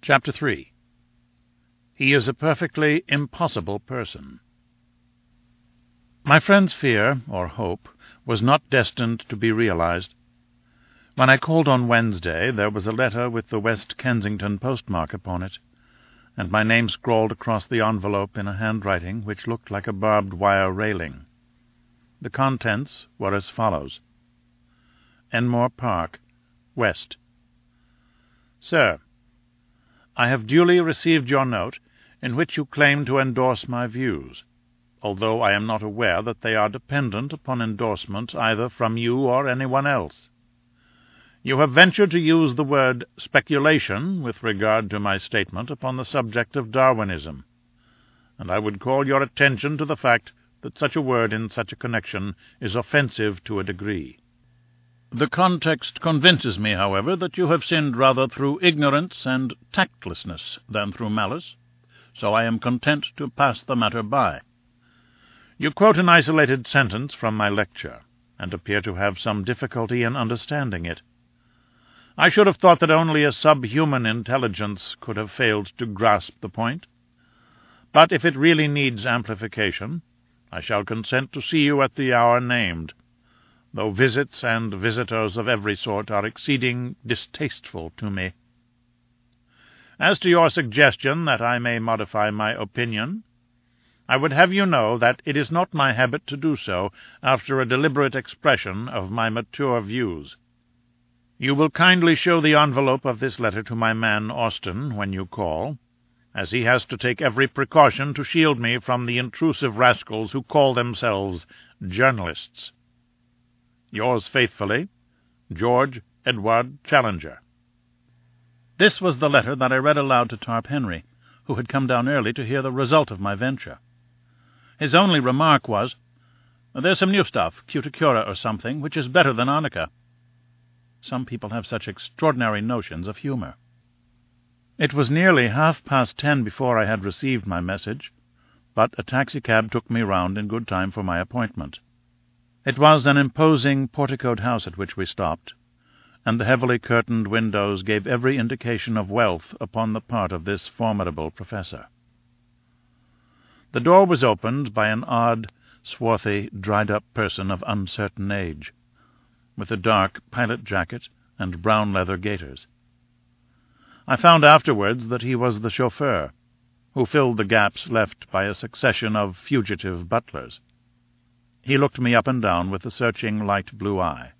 Chapter 3. He is a perfectly impossible person. My friend's fear, or hope, was not destined to be realized. When I called on Wednesday, there was a letter with the West Kensington postmark upon it, and my name scrawled across the envelope in a handwriting which looked like a barbed wire railing. The contents were as follows: Enmore Park, West. Sir, I have duly received your note, in which you claim to endorse my views, although I am not aware that they are dependent upon endorsement either from you or anyone else. You have ventured to use the word speculation with regard to my statement upon the subject of Darwinism, and I would call your attention to the fact that such a word in such a connection is offensive to a degree. The context convinces me, however, that you have sinned rather through ignorance and tactlessness than through malice, so I am content to pass the matter by. You quote an isolated sentence from my lecture, and appear to have some difficulty in understanding it. I should have thought that only a subhuman intelligence could have failed to grasp the point. But if it really needs amplification, I shall consent to see you at the hour named, though visits and visitors of every sort are exceeding distasteful to me. As to your suggestion that I may modify my opinion, I would have you know that it is not my habit to do so after a deliberate expression of my mature views. You will kindly show the envelope of this letter to my man Austin when you call, as he has to take every precaution to shield me from the intrusive rascals who call themselves journalists. Yours faithfully, George Edward Challenger. This was the letter that I read aloud to Tarp Henry, who had come down early to hear the result of my venture. His only remark was, "There's some new stuff, Cuticura or something, which is better than arnica." Some people have such extraordinary notions of humour. It was nearly 10:30 before I had received my message, but a taxicab took me round in good time for my appointment. It was an imposing porticoed house at which we stopped, and the heavily curtained windows gave every indication of wealth upon the part of this formidable professor. The door was opened by an odd, swarthy, dried-up person of uncertain age, with a dark pilot jacket and brown leather gaiters. I found afterwards that he was the chauffeur, who filled the gaps left by a succession of fugitive butlers. He looked me up and down with a searching light blue eye.